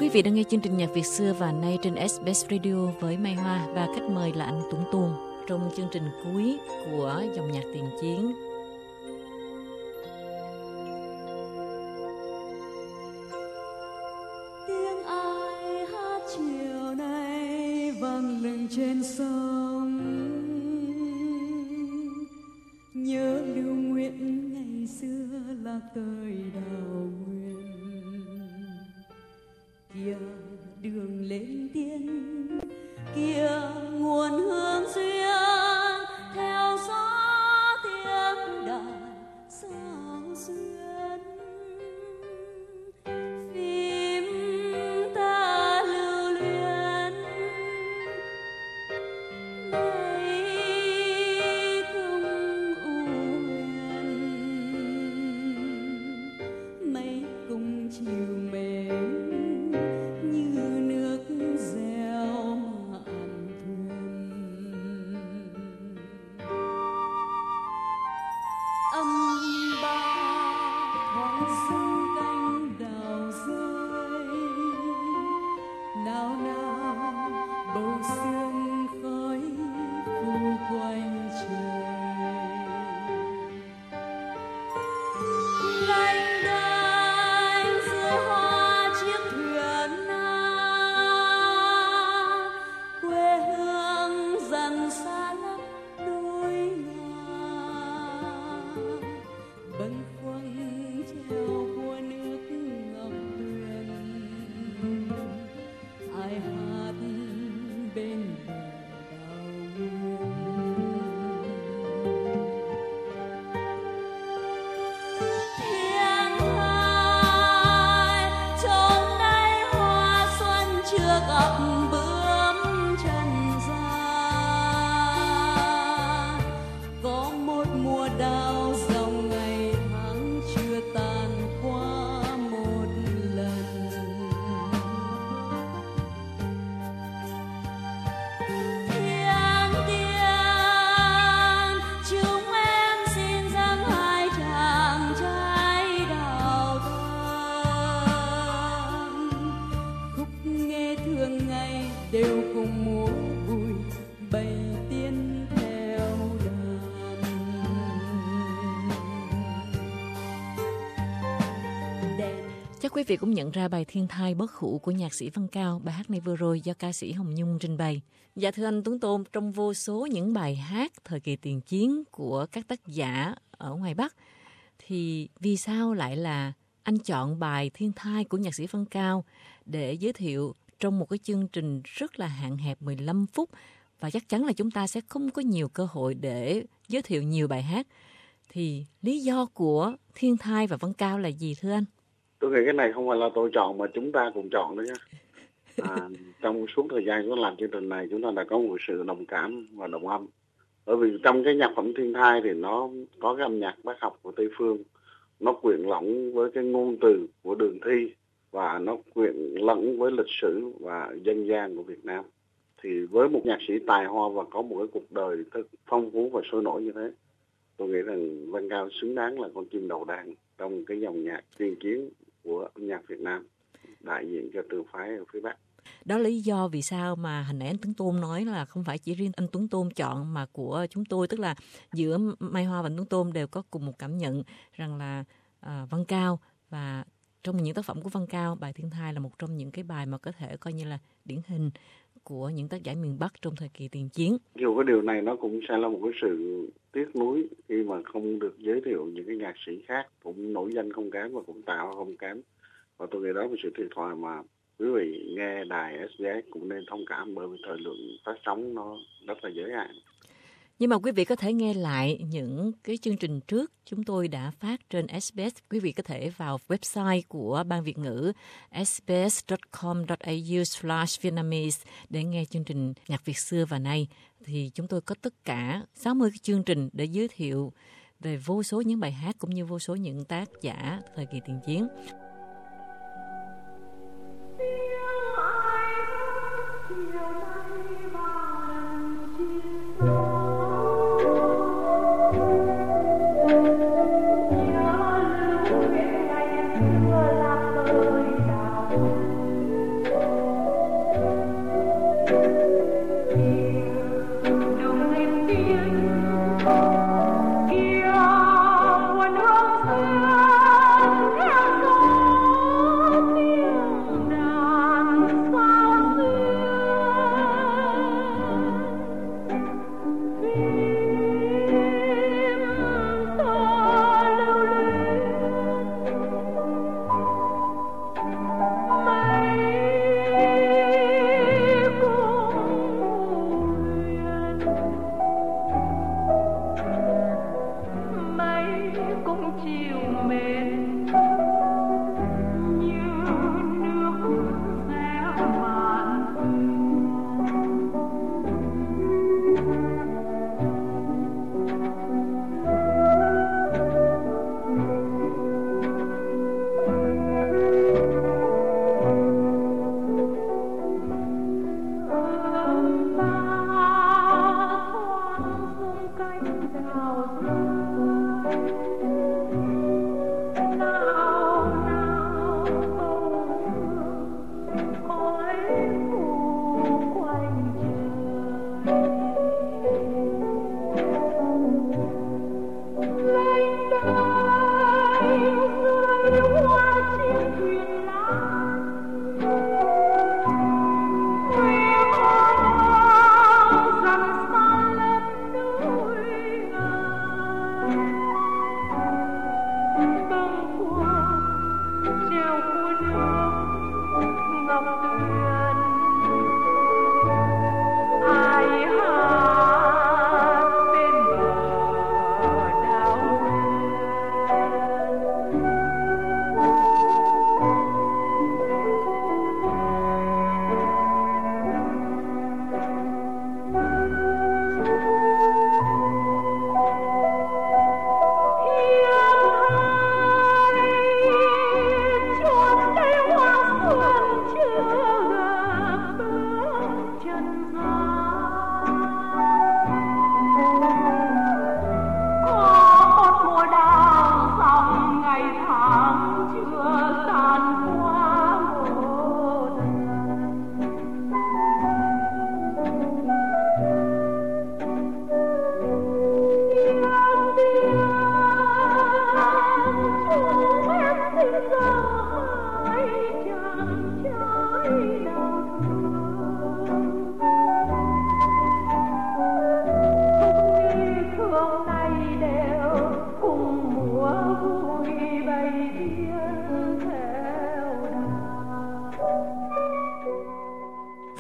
Quý vị đang nghe chương trình Nhạc Việt xưa và nay trên SBS Radio với Mai Hoa và khách mời là anh Tuấn Tôn trong chương trình cuối của dòng nhạc tiền chiến. Tiếng ai hát chiều nay vang lên trên sông, nhớ lưu nguyện ngày xưa lạc tới đào nguyên. Kia đường lên tiên, kia nguồn hương duyên, theo gió tiếng đàn sao xuyên. Phim ta lưu luyến mấy cung u huyền, mấy cung chiều mến như nước reo mạn thuyền. Âm ba thoáng sông cánh đào rơi, nào nào bầu sương khói phủ quanh trời. Lênh đênh dưới hoa chiếc thuyền quê hương dần xa lấp đôi ngả, bâng khuâng treo qua nước ngọc tuyền. Ai hát bên bờ đào nguyên. Thiên ơi, chốn đây hoa xuân chưa gặp bướm trần gian. Có một mùa đào dòng ngày tháng chưa tàn qua một lần. Thiên tiên, chúng em xin dâng hai chàng trai đào thơm. Khúc nghe thường ngày đều cùng múa vui, bầy tiên theo đàn. Chắc quý vị cũng nhận ra bài Thiên Thai Bất Hủ của nhạc sĩ Văn Cao. Bài hát này vừa rồi do ca sĩ Hồng Nhung trình bày. Dạ thưa anh Tuấn Tôn, trong vô số những bài hát thời kỳ tiền chiến của các tác giả ở ngoài Bắc, thì vì sao lại là anh chọn bài Thiên Thai của nhạc sĩ Văn Cao để giới thiệu trong một cái chương trình rất là hạn hẹp 15 phút, và chắc chắn là chúng ta sẽ không có nhiều cơ hội để giới thiệu nhiều bài hát. Thì lý do của Thiên Thai và Văn Cao là gì thưa anh? Tôi nghĩ cái này không phải là tôi chọn mà chúng ta cùng chọn đó nhé. Trong suốt thời gian chúng ta làm chương trình này, chúng ta đã có một sự đồng cảm và đồng âm. Bởi vì trong cái nhạc phẩm Thiên Thai thì nó có cái âm nhạc bác học của Tây Phương, nó quyện lẫn với cái ngôn từ của Đường Thi, và nó quyện lẫn với lịch sử và dân gian của Việt Nam. Thì với một nhạc sĩ tài hoa và có một cái cuộc đời thật phong phú và sôi nổi như thế, tôi nghĩ rằng Văn Cao xứng đáng là con chim đầu đàn trong cái dòng nhạc tiên chiến của âm nhạc Việt Nam, đại diện cho trường phái ở phía Bắc. Đó là lý do vì sao mà hồi nãy anh Tuấn Tôn nói là không phải chỉ riêng anh Tuấn Tôn chọn mà của chúng tôi, tức là giữa Mai Hoa và anh Tuấn Tôn đều có cùng một cảm nhận rằng là Văn Cao, và trong những tác phẩm của Văn Cao, bài Thiên Thai là một trong những cái bài mà có thể coi như là điển hình của những tác giả miền Bắc trong thời kỳ tiền chiến. Dù cái điều này nó cũng sẽ là một cái sự tiếc nuối khi mà không được giới thiệu những cái nhạc sĩ khác cũng nổi danh không kém và cũng tạo không kém. Và tôi nghĩ đó là một sự thiệt thòi mà quý vị nghe đài SBS cũng nên thông cảm, bởi vì thời lượng phát sóng nó rất là giới hạn. Nhưng mà quý vị có thể nghe lại những cái chương trình trước chúng tôi đã phát trên SBS. Quý vị có thể vào website của Ban Việt ngữ sbs.com.au/Vietnamese để nghe chương trình Nhạc Việt xưa và nay. Thì chúng tôi có tất cả 60 cái chương trình để giới thiệu về vô số những bài hát cũng như vô số những tác giả thời kỳ tiền chiến.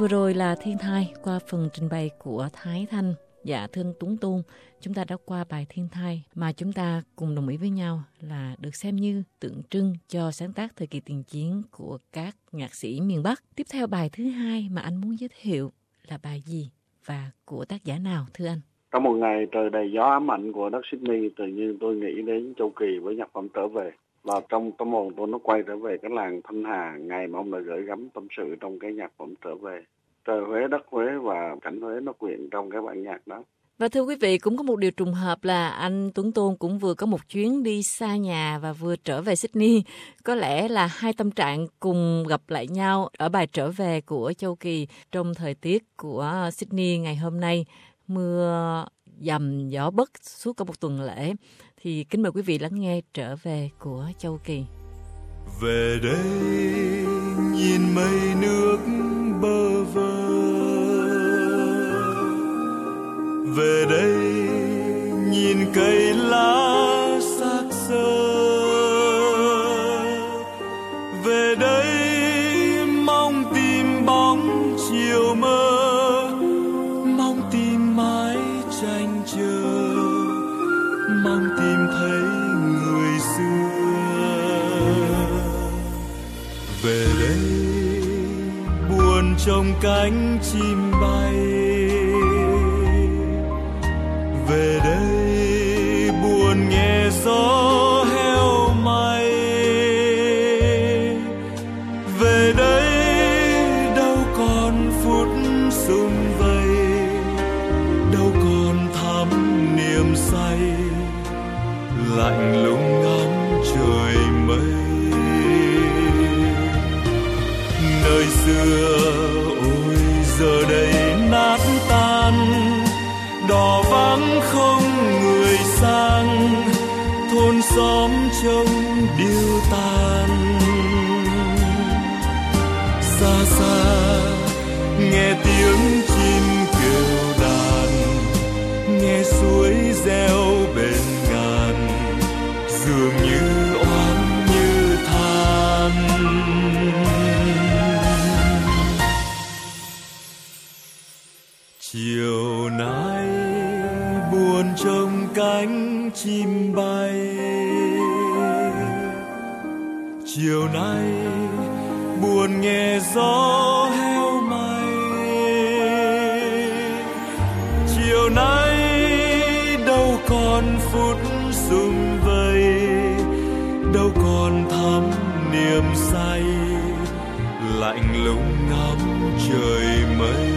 Vừa rồi là Thiên Thai qua phần trình bày của Thái Thanh. Dạ thưa anh Tuấn Tôn, chúng ta đã qua bài Thiên Thai mà chúng ta cùng đồng ý với nhau là được xem như tượng trưng cho sáng tác thời kỳ tiền chiến của các nhạc sĩ miền Bắc. Tiếp theo bài thứ hai mà anh muốn giới thiệu là bài gì và của tác giả nào thưa anh? Trong một ngày trời đầy gió ám ảnh của đất Sydney, tự nhiên tôi nghĩ đến Châu Kỳ với nhạc phẩm Trở Về. Và trong tâm hồn tôi nó quay trở về cái làng Thanh Hà, ngày mà ông đã gửi gắm tâm sự trong cái nhạc phẩm Trở Về. Trời Huế, đất Huế và cảnh Huế nó quyện trong cái bản nhạc đó. Và thưa quý vị, cũng có một điều trùng hợp là anh Tuấn Tôn cũng vừa có một chuyến đi xa nhà và vừa trở về Sydney. Có lẽ là hai tâm trạng cùng gặp lại nhau ở bài Trở Về của Châu Kỳ trong thời tiết của Sydney ngày hôm nay. Mưa dầm gió bất suốt cả một tuần lễ. Thì kính mời quý vị lắng nghe Trở Về của Châu Kỳ. Về đây nhìn mây nước bơ vơ, về đây nhìn cây lá xác xơ, về đây mong tìm bóng chiều mơ, mong tìm mái tranh chờ, mong tìm thấy người xưa. Về đây buồn trong cánh chim bay, về đây buồn nghe gió heo may, về đây đâu còn phút sum vầy, đâu còn thắm niềm say, lạnh lùng ngắm trời mây. Nơi xưa ôi giờ đây nát tan, đỏ vắng không người sang, thôn xóm trông điêu tàn. Xa xa nghe tiếng chim kêu đàn, nghe suối reo bên ngàn, dường như oán như than. Chiều nay buồn trong cánh chim bay, chiều nay buồn nghe gió heo may, chiều nay đâu còn phút sum vầy, đâu còn thắm niềm say, lạnh lùng ngắm trời mây.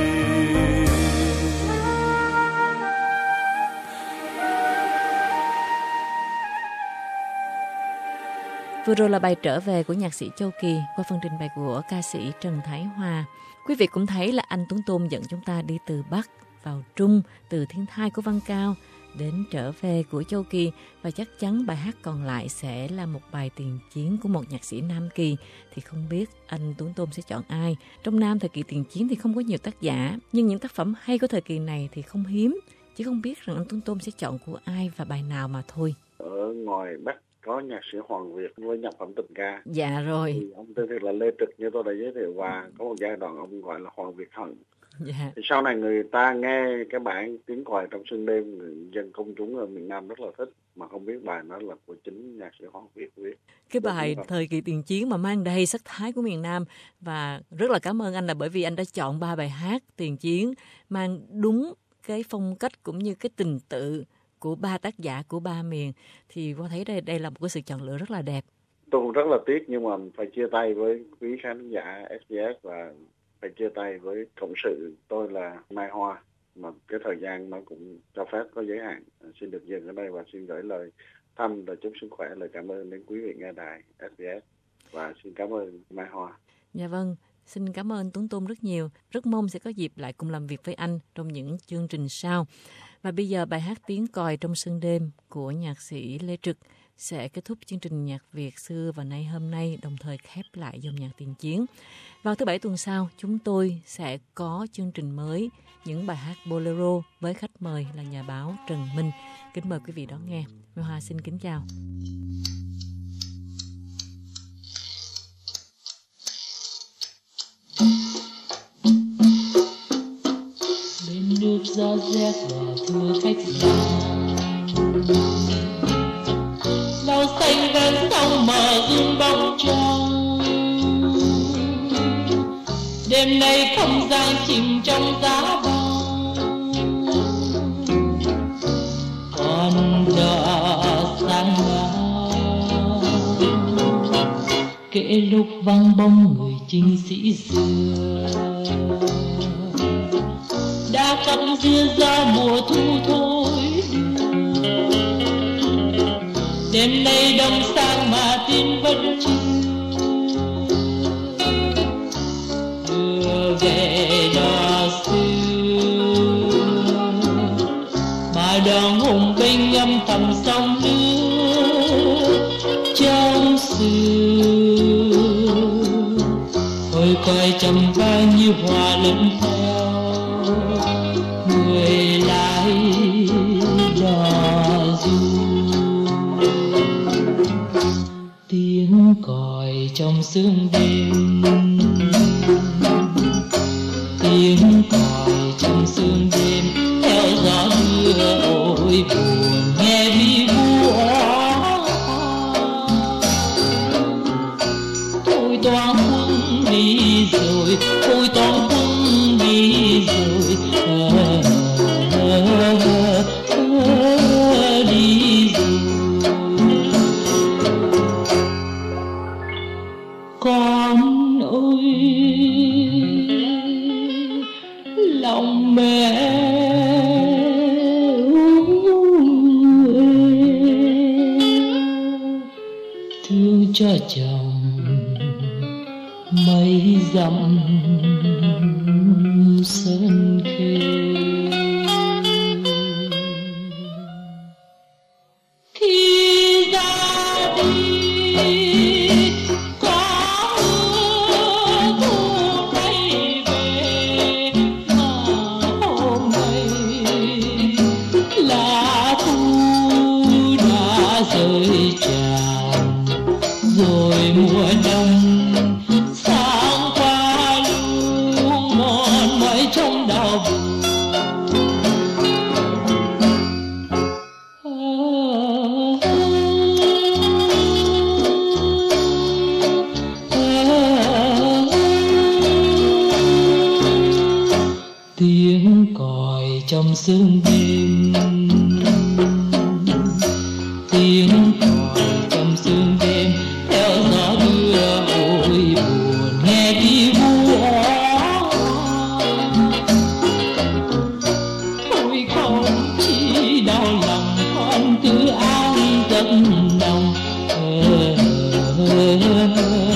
Vừa rồi là bài Trở Về của nhạc sĩ Châu Kỳ qua phần trình bày của ca sĩ Trần Thái Hòa. Quý vị cũng thấy là anh Tuấn Tôn dẫn chúng ta đi từ Bắc vào Trung, từ Thiên Thai của Văn Cao đến Trở Về của Châu Kỳ, và chắc chắn bài hát còn lại sẽ là một bài tiền chiến của một nhạc sĩ Nam Kỳ. Thì không biết anh Tuấn Tôn sẽ chọn ai. Trong Nam thời kỳ tiền chiến thì không có nhiều tác giả, nhưng những tác phẩm hay của thời kỳ này thì không hiếm. Chỉ không biết rằng anh Tuấn Tôn sẽ chọn của ai và bài nào mà thôi. Ở ngoài Bắc có nhạc sĩ Hoàng Việt với nhạc phẩm tình ca. Dạ rồi. Thì ông tên thật là Lê Trực như tôi đã giới thiệu, và có một giai đoạn ông gọi là Hoàng Việt Hận. Dạ. Thì sau này người ta nghe cái bản Tiếng Còi Trong Sương Đêm, dân công chúng ở miền Nam rất là thích, mà không biết bài đó là của chính nhạc sĩ Hoàng Việt viết. Cái bài thời kỳ tiền chiến mà mang đầy sắc thái của miền Nam. Và rất là cảm ơn anh là bởi vì anh đã chọn 3 bài hát tiền chiến mang đúng cái phong cách cũng như cái tình tự của 3 tác giả của 3 miền. Thì qua thấy đây là một cái sự chọn lựa rất là đẹp. Tôi cũng rất là tiếc, nhưng mà phải chia tay với quý khán giả SBS và phải chia tay với cộng sự tôi là Mai Hoa, mà cái thời gian nó cũng cho phép có giới hạn. Xin được dừng ở đây và xin gửi lời thăm và chúc sức khỏe, lời cảm ơn đến quý vị nghe đài SBS, và xin cảm ơn Mai Hoa. Dạ vâng, xin cảm ơn Tuấn Tôn rất nhiều. Rất mong sẽ có dịp lại cùng làm việc với anh trong những chương trình sau. Và bây giờ bài hát Tiếng Còi Trong Sương Đêm của nhạc sĩ Lê Trực sẽ kết thúc chương trình nhạc Việt xưa và nay hôm nay, đồng thời khép lại dòng nhạc tiền chiến. Vào thứ Bảy tuần sau, chúng tôi sẽ có chương trình mới, những bài hát bolero với khách mời là nhà báo Trần Minh. Kính mời quý vị đón nghe. Mai Hoa xin kính chào. nước gió rét và thưa khách giang. Lau xanh ven sông mờ rung bóng trăng. Đêm nay không gian chìm trong giá băng. Con đò sang ngang kể lúc vang bóng người chinh sĩ xưa đã cắm dưa ra mùa thu thôi đưa. Đêm nay đông sang mà tin vẫn chưa đưa về đò xưa mà đòn hùng binh âm thầm sông nước trong xưa. Ôi coi trầm vai như hòa lẫn theo người lái đò du. Tiếng còi trong sương đêm, tiếng còi trong sương đêm theo gió mưa ôi buồn nghe vi vu. Thôi toán quân đi rồi, thôi toán quân đi rồi, đi rồi. Con ơi lòng mẹ thương cho chồng mấy dặm sơn khê. Khi ra đi có hứa thu nay về, mà hôm nay lá thu đã rơi tràn rồi mùa đông sáng qua luôn mòn mỏi trong đau buồn. Tiếng còi trong sương đêm, tiếng còi trong sương đêm theo gió đưa ôi buồn nghe đi vu. Thôi không chỉ đau lòng con cứ an giấc nồng bên lòng.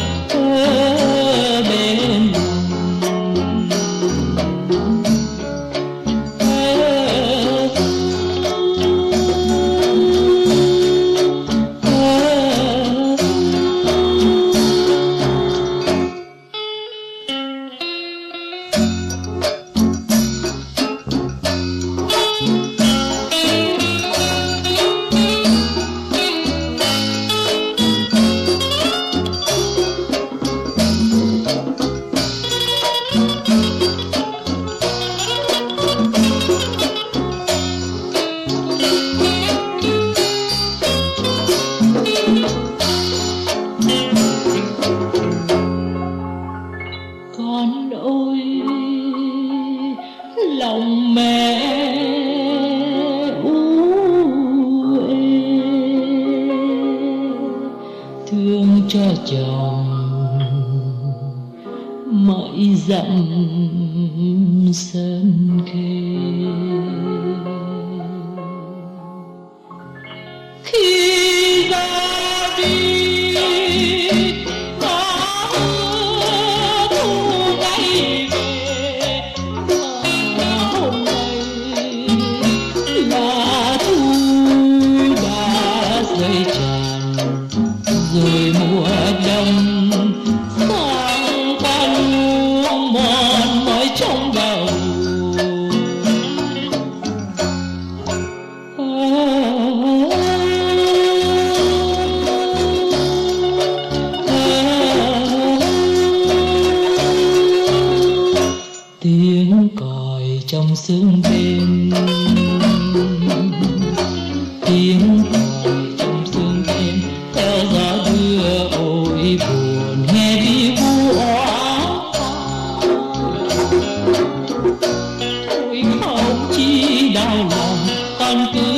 Con ơi lòng mẹ thương cho chồng mãi dặm sơn khê. Khi ra đi rồi mùa đông sang qua luôn mòn mỏi trong đầu. trong sương đêm, tiếng còi trong sương đêm theo gió đưa ôi buồn nghe vi vu ôi không chi đau lòng con cứ